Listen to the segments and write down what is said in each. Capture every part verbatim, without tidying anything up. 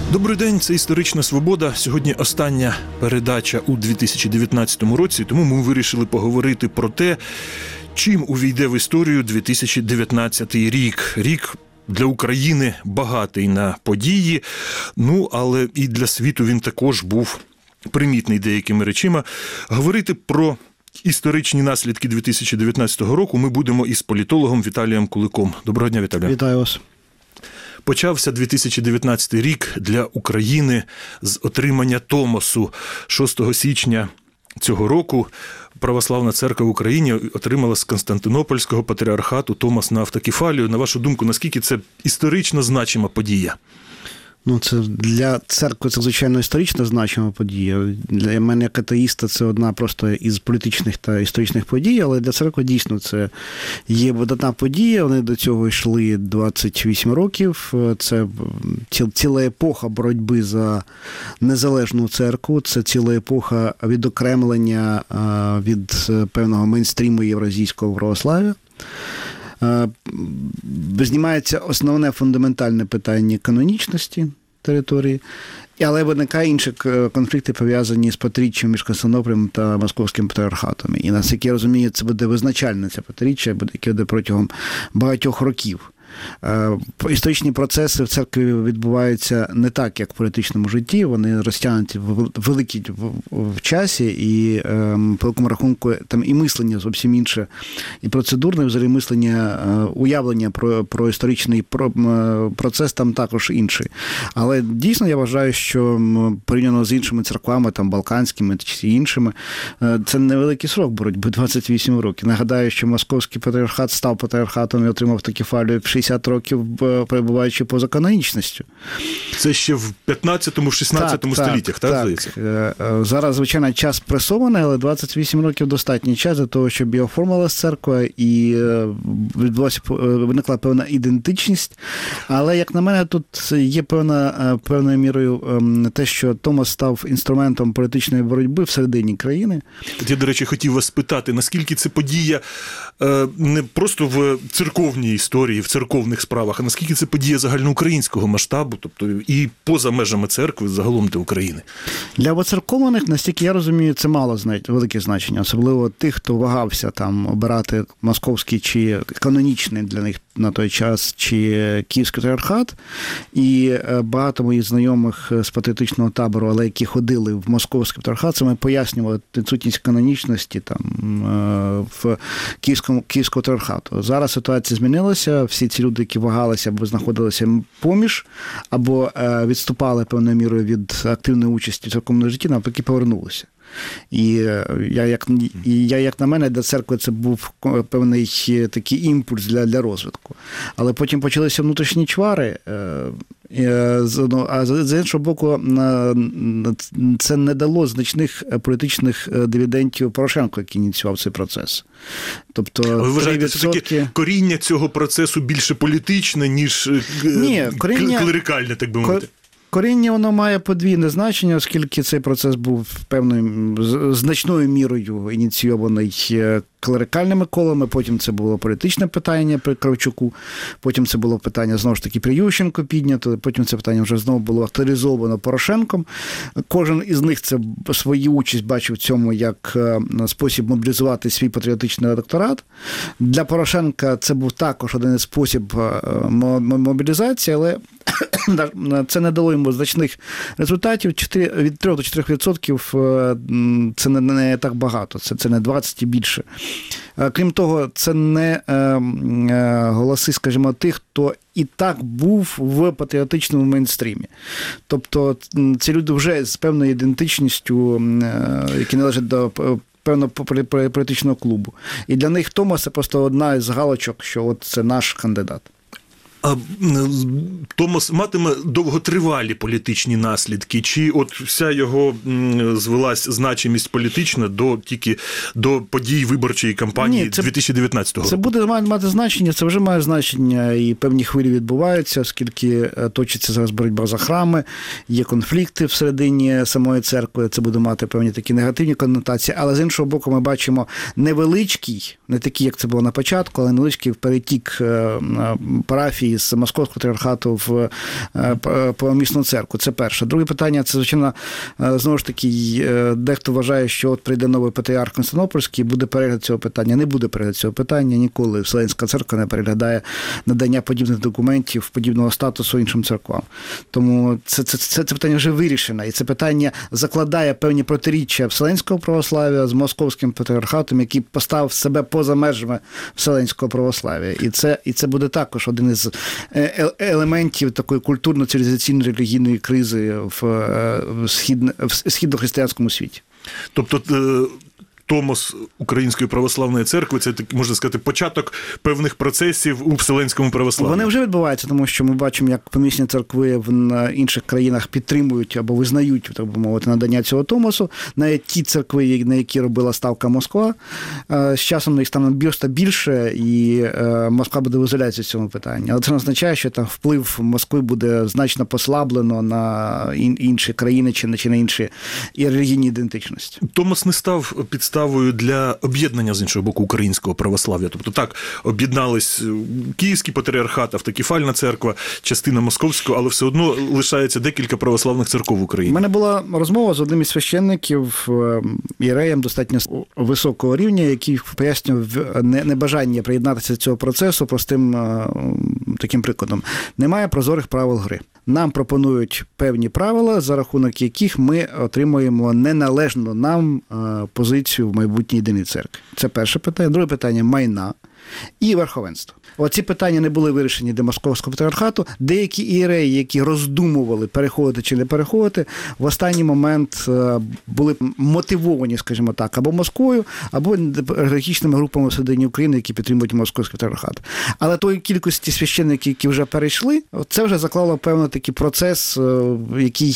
Добрий день, це «Історична свобода». Сьогодні остання передача у дві тисячі дев'ятнадцятому році, тому ми вирішили поговорити про те, чим увійде в історію дві тисячі дев'ятнадцятий рік. Рік для України багатий на події, ну, але і для світу він також був примітний деякими речима. Говорити про історичні наслідки дві тисячі дев'ятнадцятого року ми будемо із політологом Віталієм Куликом. Доброго дня, Віталій. Вітаю вас. Почався дві тисячі дев'ятнадцятий рік для України з отримання Томосу. шостого січня цього року Православна церква в Україні отримала з Константинопольського патріархату Томос на автокефалію. На вашу думку, наскільки це історично значима подія? Ну, це для церкви це, звичайно, історично значима подія. Для мене, як атеїста, це одна просто із політичних та історичних подій, але для церкви дійсно це є видатна подія. Вони до цього йшли двадцять вісім років. Це ціла епоха боротьби за незалежну церкву, це ціла епоха відокремлення від певного мейнстріму євразійського православ'я. Знімається основне фундаментальне питання канонічності території, але виникає інші конфлікти, пов'язані з потріччям між Константинополем та Московським патріархатом. І, наскільки я розумію, це буде визначальне це потріччя, яке буде протягом багатьох років. Історичні процеси в церкві відбуваються не так, як в політичному житті, вони розтягнуті великі в часі, і по великому рахунку там і мислення зовсім інше, і процедурне взагалі мислення, уявлення про, про історичний процес там також інший. Але дійсно я вважаю, що порівняно з іншими церквами, там балканськими чи іншими, це невеликий срок боротьби, двадцять вісім років. Нагадаю, що Московський патріархат став патріархатом і отримав автокефалію в шістдесят років, перебуваючи поза канонічністю. Це ще в п'ятнадцятому, шістнадцятому так, століттях, так, так, здається? Так. Зараз, звичайно, час пресований, але двадцять вісім років достатній час для того, щоб і оформилась церква, і відбулася, виникла певна ідентичність. Але, як на мене, тут є певна, певною мірою те, що Томос став інструментом політичної боротьби всередині країни. Я, до речі, хотів вас спитати, наскільки це подія не просто в церковній історії, в церковних справах, а наскільки це подія загальноукраїнського масштабу, тобто і поза межами церкви, загалом для України? Для воцерковлених, настільки я розумію, це мало велике значення, особливо тих, хто вагався там обирати московський чи канонічний для них на той час, чи Київський патріархат. І багато моїх знайомих з патріотичного табору, але які ходили в Московський патріархат, це ми пояснювали відсутність канонічності там в Київському Київського патріархату. Зараз ситуація змінилася, всі ці люди, які вагалися або знаходилися поміж, або відступали певною мірою від активної участі в церковному житті, навпаки повернулися. І я, як, і я, як на мене, для церкви це був певний такий імпульс для, для розвитку. Але потім почалися внутрішні чвари, а з іншого боку, це не дало значних політичних дивідендів Порошенку, який ініціював цей процес. Тобто, ви вважаєте, все-таки коріння цього процесу більше політичне, ніж Ні, коріння... клерикальне, так би мовити? Коріння, воно має подвійне значення, оскільки цей процес був певною значною мірою ініційований клерикальними колами, потім це було політичне питання при Кравчуку, потім це було питання, знову ж таки, при Ющенку піднято, потім це питання вже знову було авторизовано Порошенком. Кожен із них це свою участь бачив в цьому як спосіб мобілізувати свій патріотичний електорат. Для Порошенка це був також один із спосіб мобілізації, але це не дало йому значних результатів. Від трьох до чотирьох відсотків це не, не так багато, це, це не двадцять і більше. Крім того, це не голоси, скажімо, тих, хто і так був в патріотичному мейнстрімі. Тобто ці люди вже з певною ідентичністю, які належать до певного політичного клубу. І для них Томос – це просто одна із галочок, що от це наш кандидат. А Томос матиме довготривалі політичні наслідки? Чи от вся його звелась значимість політична до тільки до подій виборчої кампанії Ні, це, дві тисячі дев'ятнадцятого року? Це буде мати значення, це вже має значення, і певні хвилі відбуваються, оскільки точиться зараз боротьба за храми, є конфлікти всередині самої церкви, це буде мати певні такі негативні коннотації, але з іншого боку ми бачимо невеличкий, не такий, як це було на початку, але невеличкий перетік парафії із Московського патріархату в Помісну церкву. Це перше. Друге питання, це, звичайно, знову ж таки, дехто вважає, що от прийде новий патріарх Константинопольський, буде перегляд цього питання. Не буде перегляд цього питання ніколи. Вселенська церква не переглядає надання подібних документів, подібного статусу іншим церквам. Тому це, це, це, це питання вже вирішено. І це питання закладає певні протиріччя Вселенського православ'я з Московським патріархатом, який поставив себе поза межами Вселенського православ'я. І це, і це буде також один із елементів такої культурно-цивілізаційної релігійної кризи в східно-християнському світі. Тобто Томос Української православної церкви – це, можна сказати, початок певних процесів у Вселенському православ'ї. Вони вже відбуваються, тому що ми бачимо, як помісні церкви в інших країнах підтримують або визнають, так би мовити, надання цього Томосу. Навіть ті церкви, на які робила ставка Москва, з часом їх стане більше більше, і Москва буде в ізоляції в цьому питанні. Але це не означає, що там вплив Москви буде значно послаблено на інші країни чи на інші релігійні ідентичності. Томос не став підставою для об'єднання, з іншого боку, українського православ'я. Тобто так, об'єднались Київський патріархат, Автокефальна церква, частина Московського, але все одно лишається декілька православних церков в Україні. У мене була розмова з одним із священників, єреєм достатньо високого рівня, який пояснював небажання приєднатися до цього процесу простим таким прикладом. Немає прозорих правил гри. Нам пропонують певні правила, за рахунок яких ми отримуємо неналежну нам позицію в майбутній єдиній церкві. Це перше питання. Друге питання – майна і верховенство. Оці питання не були вирішені до Московського патріархату. Деякі ієреї, які роздумували, переходити чи не переходити, в останній момент були мотивовані, скажімо так, або Москвою, або олігархічними групами всередині України, які підтримують Московський патріархат. Але тої кількості священників, які вже перейшли, це вже заклало певний такий процес, який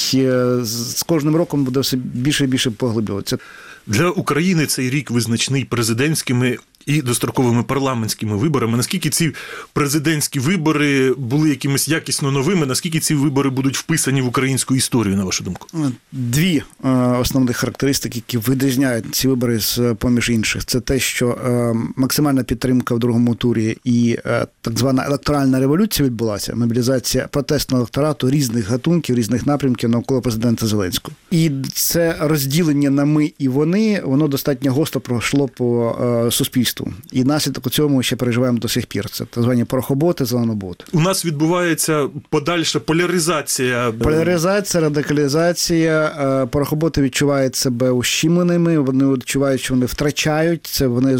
з кожним роком буде все більше і більше поглиблюватися. Для України цей рік визначний президентськими і достроковими парламентськими виборами. Наскільки ці президентські вибори були якимись якісно новими, наскільки ці вибори будуть вписані в українську історію, на вашу думку? Дві основних характеристики, які видрізняють ці вибори з поміж інших. Це те, що максимальна підтримка в другому турі і так звана електоральна революція відбулася, мобілізація протестного електорату різних гатунків, різних напрямків навколо президента Зеленського. І це розділення на ми і вони, воно достатньо гостро пройшло по суспільству. І наслідок у цьому ще переживаємо до сих пір. Це так звані порохоботи, зеленоботи. У нас відбувається подальша поляризація. Поляризація, радикалізація. Порохоботи відчувають себе ущемленими, вони відчувають, що вони втрачають. Це вони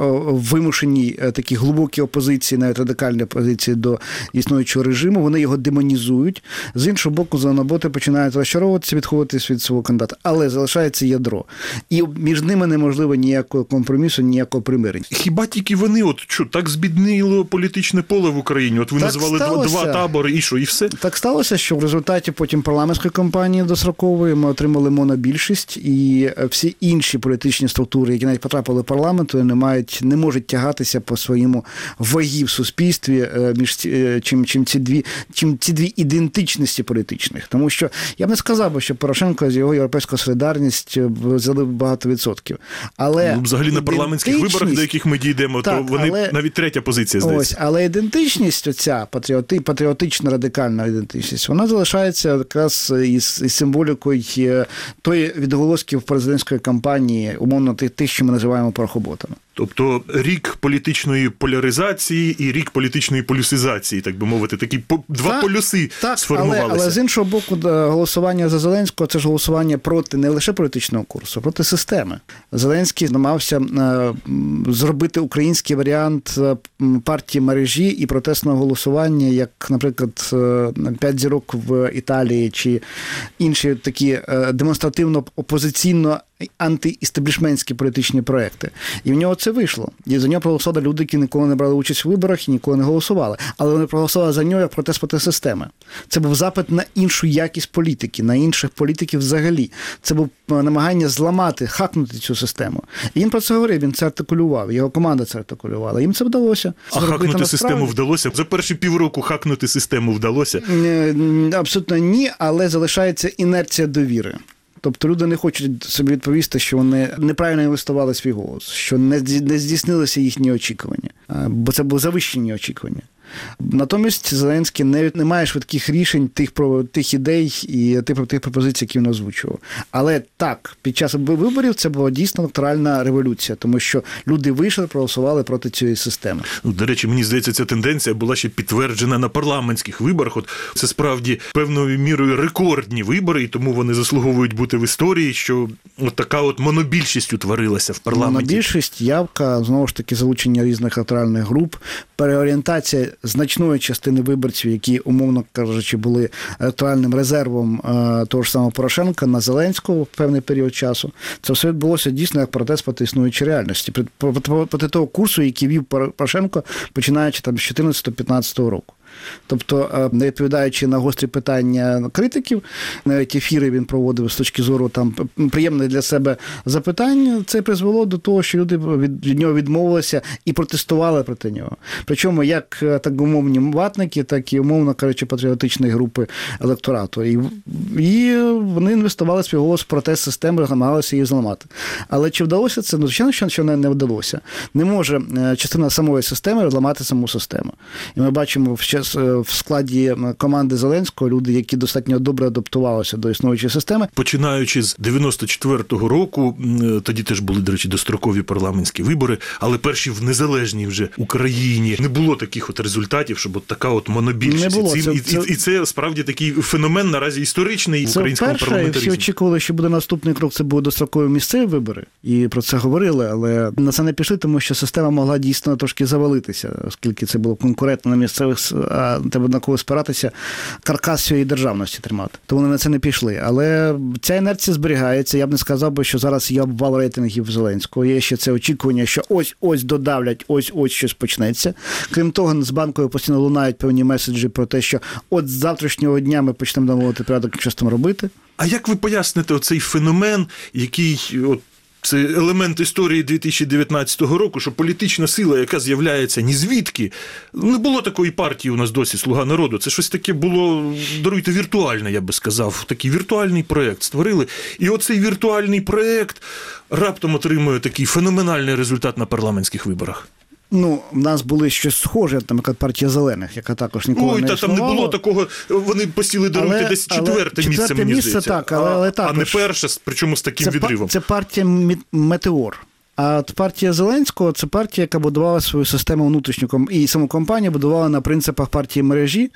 вимушені такі глибокі опозиції, навіть радикальні опозиції до існуючого режиму. Вони його демонізують. З іншого боку, зеленоботи починають розчаровуватися, відходити від свого кандидата. Але залишається ядро. І між ними неможливо ніякого компромісу, ніякого примирення. Хіба тільки вони, от що, так збіднило політичне поле в Україні? От ви так назвали два, два табори, і що, і все? Так сталося, що в результаті потім парламентської кампанії дострокової ми отримали монобільшість, і всі інші політичні структури, які навіть потрапили в парламент, не мають, не можуть тягатися по своєму вагі в суспільстві між чим, чим ці дві, чим ці дві ідентичності політичних. Тому що я б не сказав, що Порошенко з його європейською солідарністю взяли багато відсотків. Але ну, взагалі на парламентських виборах, до яких ми дійдемо, так, то вони але, навіть третя позиція, здається. Ось, але ідентичність оця, патріоти, патріотична радикальна ідентичність, вона залишається якраз із, із символікою тої відголосків президентської кампанії, умовно тих, що ми називаємо порохоботами. Тобто рік політичної поляризації і рік політичної полюсизації, так би мовити, такі два так, полюси так, сформувалися. Але, але з іншого боку, голосування за Зеленського – це ж голосування проти не лише політичного курсу, а проти системи. Зеленський намагався зробити український варіант партії мережі і протестного голосування, як, наприклад, «П'ять зірок» в Італії чи інші такі демонстративно-опозиційно антиістеблішментські політичні проекти. І в нього це вийшло. І за нього проголосували люди, які ніколи не брали участь у виборах і ніколи не голосували. Але вони проголосували за нього як протест проти системи. Це був запит на іншу якість політики, на інших політиків взагалі. Це був намагання зламати, хакнути цю систему. І він про це говорив, він це артикулював, його команда це артикулювала. Їм це вдалося. А хакнути систему вдалося? За перші півроку хакнути систему вдалося? Абсолютно ні, але залишається інерція довіри. Тобто люди не хочуть собі відповісти, що вони неправильно інвестували свій голос, що не здійснилися їхні очікування, бо це були завищені очікування. Натомість Зеленський не, не має швидких рішень тих, про, тих ідей і тих, тих пропозицій, які він озвучував. Але так, під час виборів це була дійсно електоральна революція, тому що люди вийшли, проголосували проти цієї системи. Ну, до речі, мені здається, ця тенденція була ще підтверджена на парламентських виборах. От це справді певною мірою рекордні вибори, і тому вони заслуговують бути в історії, що от така от монобільшість утворилася в парламенті. Монобільшість, явка, знову ж таки, залучення різних електоральних груп, переорієнтація значної частини виборців, які, умовно кажучи, були електоральним резервом е, того ж самого Порошенка на Зеленського в певний період часу. Це все відбулося дійсно як протест проти існуючої реальності, проти, проти того курсу, який вів Порошенко, починаючи там з чотирнадцятого-п'ятнадцятого року. Тобто, не відповідаючи на гострі питання критиків, навіть ефіри він проводив з точки зору там приємних для себе запитань, це призвело до того, що люди від, від нього відмовилися і протестували проти нього. Причому як так умовні ватники, так і, умовно кажучи, патріотичні групи електорату. І, і вони інвестували свій голос в протест системи, намагалися її зламати. Але чи вдалося це? Ну, звичайно, що не вдалося. Не може частина самої системи зламати саму систему. І ми бачимо в складі команди Зеленського люди, які достатньо добре адаптувалися до існуючої системи. Починаючи з дев'яносто четвертого року, тоді теж були, до речі, дострокові парламентські вибори, але перші в незалежній вже Україні не було таких от результатів, щоб от така от монобільшість. Не було. І, це, і, це... і це справді такий феномен наразі історичний в українському перше, парламентаризмі. Всі очікували, що буде наступний крок, це будуть дострокові місцеві вибори, і про це говорили, але на це не пішли, тому що система могла дійсно трошки завалитися, оскільки це було конкурентно на місцевих, а треба на кого спиратися, каркас цієї державності тримати. То вони на це не пішли. Але ця інерція зберігається. Я б не сказав би, що зараз є обвал рейтингів Зеленського. Є ще це очікування, що ось-ось додавлять, ось-ось щось почнеться. Крім того, з Банкової постійно лунають певні меседжі про те, що от з завтрашнього дня ми почнемо наводити порядок, що з тим робити. А як ви поясните оцей феномен, який от це елемент історії дві тисячі дев'ятнадцятого року, що політична сила, яка з'являється ні звідки, не було такої партії у нас досі «Слуга народу». Це щось таке було, даруйте, віртуальне, я би сказав. Такий віртуальний проєкт створили. І оцей віртуальний проєкт раптом отримує такий феноменальний результат на парламентських виборах. Ну, в нас були щось схоже, там, як партія Зелених, яка також ніколи Ой, не та існувала. там не було такого, вони посіли, даруйте, десь четверте місце, четверте мені місце, здається. так, але, але а, також, а не перше, причому з таким це, відривом. Це партія «Метеор». А от партія Зеленського – це партія, яка будувала свою систему внутрішню, і саму компанію будувала на принципах партії мережі.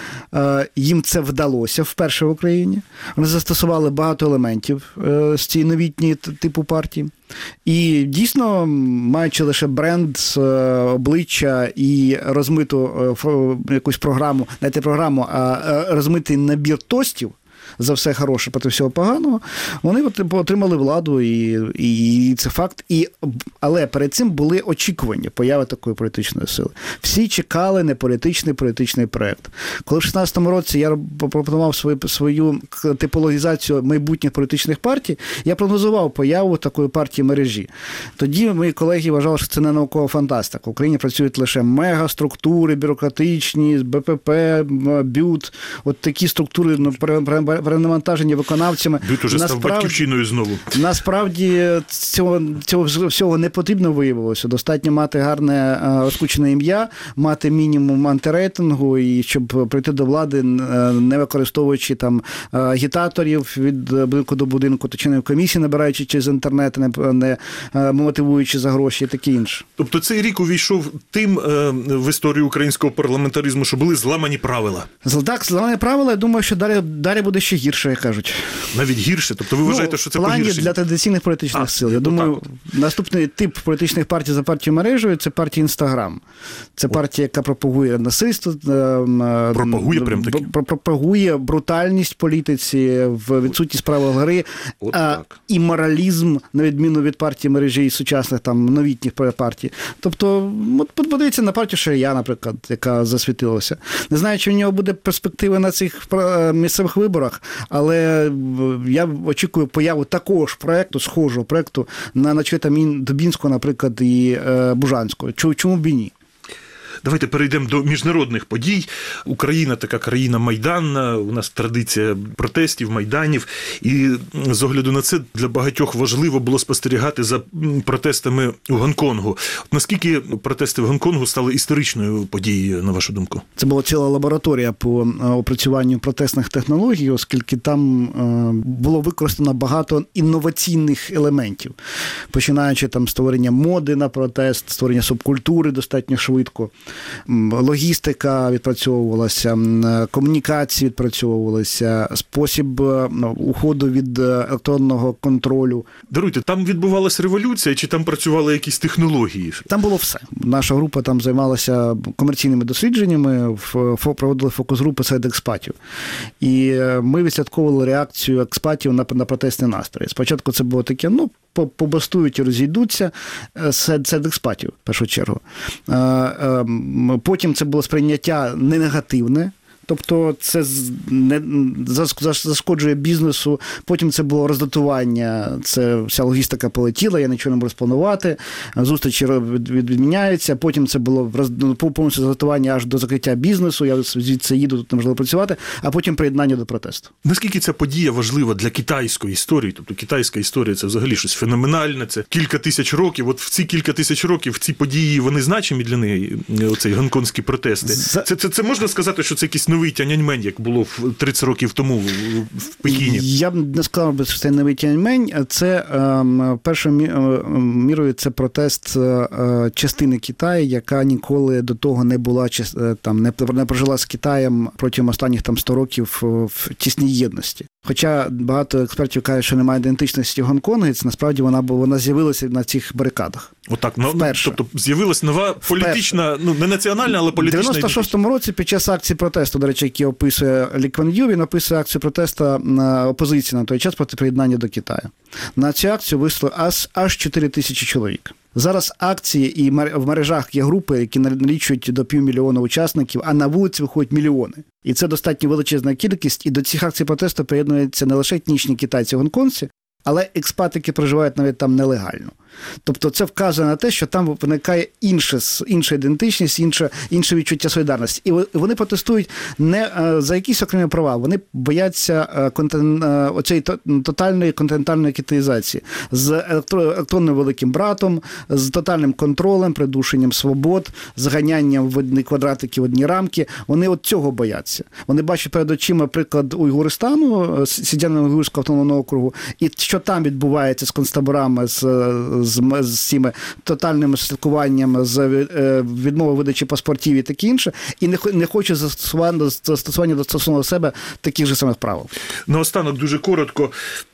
Їм це вдалося вперше в Україні. Вони застосували багато елементів з цієї новітньої типу партії. І дійсно, маючи лише бренд, обличчя і розмиту якусь програму, не те програму, а розмитий набір тостів, за все хороше проти всього поганого, вони отримали владу, і, і це факт. І, але перед цим були очікування появи такої політичної сили. Всі чекали не політичний, політичний проєкт. Коли в шістнадцятому році я пропонував свою, свою типологізацію майбутніх політичних партій, я прогнозував появу такої партії мережі. Тоді мої колеги вважали, що це не наукова фантастика. В Україні працюють лише мегаструктури, бюрократичні, БПП, БЮТ, от такі структури, ну, перенавантажені виконавцями. Бют уже став батьківщиною знову. Насправді цього, цього всього не потрібно виявилося. Достатньо мати гарне розкручене ім'я, мати мінімум антирейтингу, і щоб прийти до влади, не використовуючи там агітаторів від будинку до будинку, то чинної комісії, набираючи через інтернет, не, не мотивуючи за гроші і таке інше. Тобто цей рік увійшов тим е, в історію українського парламентаризму, що були зламані правила. Так, зламані правила, я думаю, що далі, далі буде ще гірше, як кажуть. Навіть гірше? Тобто ви вважаєте, ну, що це погіршення? погіршення? Для традиційних політичних а, сил. Я думаю, так. Наступний тип політичних партій за партією мережею – це партія «Інстаграм». Це О. партія, яка пропагує насильство. Пропагує прям таки? Пропагує брутальність в політиці, в відсутність правил гри, а, і моралізм, на відміну від партії мережі і сучасних там новітніх партій. Тобто, от подивіться на партію Шарія, наприклад, яка засвітилася. Не знаю, чи в нього буде перспективи на цих місцевих виборах, але я очікую появу такого ж проєкту, схожого проєкту на начальника Дубінського, наприклад, і Бужанського. Чому б і ні? Давайте перейдемо до міжнародних подій. Україна така країна майданна, у нас традиція протестів, майданів. І з огляду на це для багатьох важливо було спостерігати за протестами у Гонконгу. От наскільки протести в Гонконгу стали історичною подією, на вашу думку? Це була ціла лабораторія по опрацюванню протестних технологій, оскільки там було використано багато інноваційних елементів, починаючи там створення моди на протест, створення субкультури достатньо швидко, логістика відпрацьовувалася, комунікації відпрацьовувалися, спосіб уходу від електронного контролю. Даруйте, там відбувалася революція, чи там працювали якісь технології? Там було все. Наша група там займалася комерційними дослідженнями, проводили фокус-групи серед експатів. І ми відслідковували реакцію експатів на, на протестні настрої. Спочатку це було таке, ну, побастують і розійдуться серед, серед експатів, в першу чергу. Потім це було сприйняття не негативне, тобто це не зашкоджує бізнесу. Потім це було роздатування, це вся логістика полетіла, я нічого не можу спланувати, зустрічі відміняються. Потім це було повністю роздатування аж до закриття бізнесу, я звідси їду, тут неможливо працювати, а потім приєднання до протесту. Наскільки ця подія важлива для китайської історії? Тобто китайська історія – це взагалі щось феноменальне, це кілька тисяч років. От в ці кілька тисяч років ці події, вони значимі для неї, оцей гонконгські протести? За... Це, це, це можна сказати, що це якийсь новий Тяньаньмень, як було тридцять років тому в Пекіні? Я б не сказав, що це новий Тяньаньмень. Це е, першою мірою це протест е, частини Китаю, яка ніколи до того не була там не, не прожила з Китаєм протягом останніх там сто років в тісній єдності. Хоча багато експертів кажуть, що немає ідентичності Гонконгу, і це насправді вона вона з'явилася на цих барикадах. Отак, ну, тобто з'явилася нова політична, Вперше. ну не національна, але політична. В дев'яносто шостому році під час акції протесту, до речі, які описує Лі Кван Ю, він описує акцію протесту на опозиції на той час проти приєднання до Китаю. На цю акцію вийшло аж, аж чотири тисячі чоловік. Зараз акції і в мережах є групи, які налічують до півмільйона учасників, а на вулиці виходять мільйони. І це достатньо величезна кількість, і до цих акцій протесту приєднуються не лише етнічні китайці-гонконгці, але експати, які проживають навіть там нелегально. Тобто це вказує на те, що там виникає інша, інша ідентичність, інше, інше відчуття солідарності. І вони протестують не за якісь окремі права, вони бояться контин... оцеї тотальної континентальної китаїзації з електронним великим братом, з тотальним контролем, придушенням свобод, зганянням в одні квадратики, в одні рамки. Вони от цього бояться. Вони бачать перед очима приклад Уйгуристану, Сідзяно-Уйгурського автономного округу, і що там відбувається з концтаборами, з з, з цими тотальними слідкуванням, з відмовою видачі паспортів і таке інше, і не, не хоче застосування, застосування стосовно себе таких же самих правил. Наостанок дуже коротко.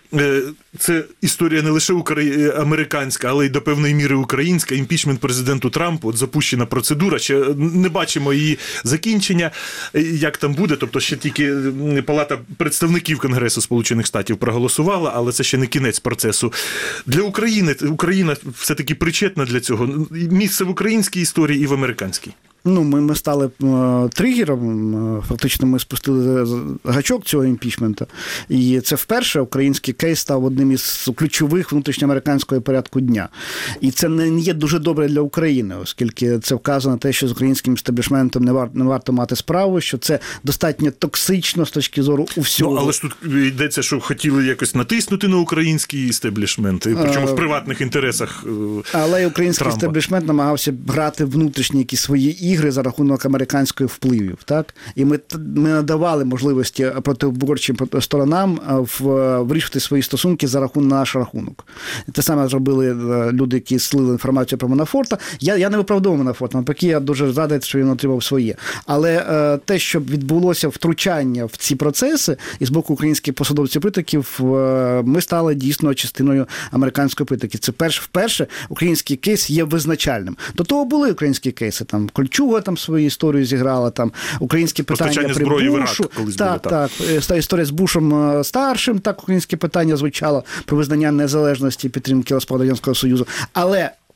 Це історія не лише американська, але й до певної міри українська. Імпічмент президенту Трампу, от запущена процедура, ще не бачимо її закінчення, як там буде, тобто ще тільки Палата представників Конгресу Сполучених Штатів проголосувала, але це ще не кінець процесу. Для України, Україна все-таки причетна для цього. Місце в українській історії і в американській. Ну, ми, ми стали е, тригером, фактично ми спустили гачок цього імпічменту, і це вперше український кейс став одним із ключових внутрішньоамериканського порядку дня. І це не є дуже добре для України, оскільки це вказано на те, що з українським естеблішментом не, вар, не варто мати справу, що це достатньо токсично з точки зору усього. Ну, але ж тут йдеться, що хотіли якось натиснути на український естеблішмент, причому в приватних інтересах Трампа. Але український естеблішмент намагався грати внутрішні якісь свої ігри за рахунок американської впливів, так? І ми, ми надавали можливості противоборчим сторонам вирішувати свої стосунки за рахунок на наш рахунок. Те саме зробили люди, які слили інформацію про Манафорта. Я, я не виправдовую Манафорта, навпаки, я дуже радий, що він отримав своє. Але е, те, що відбулося втручання в ці процеси і з боку українських посадовців-політиків, е, ми стали дійсно частиною американської політики. Це перш, вперше український кейс є визначальним. До того були українські кейси, там Кольчуга там свою історію зіграла, там українські питання при Бушу. Колись так, було, так, так. Історія з Бушем старшим, так українське питання звучало про визнання незалежності і підтримки розпаду Радянського Союзу. Але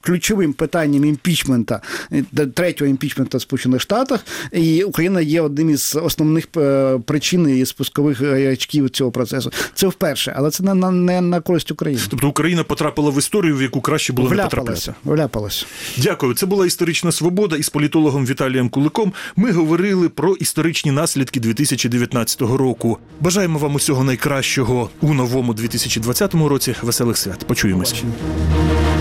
ключовим питанням імпічмента, третього імпічмента в Сполучених Штатах, і Україна є одним із основних причин і спускових очків цього процесу. Це вперше, але це не, не на користь України. Тобто Україна потрапила в історію, в яку краще було не потрапляти. Вляпалася, вляпалася. Дякую. Це була «Історична свобода», із політологом Віталієм Куликом ми говорили про історичні наслідки дві тисячі дев'ятнадцятого року. Бажаємо вам усього найкращого у новому дві тисячі двадцятому році. Веселих свят. Почуємось. Побачення.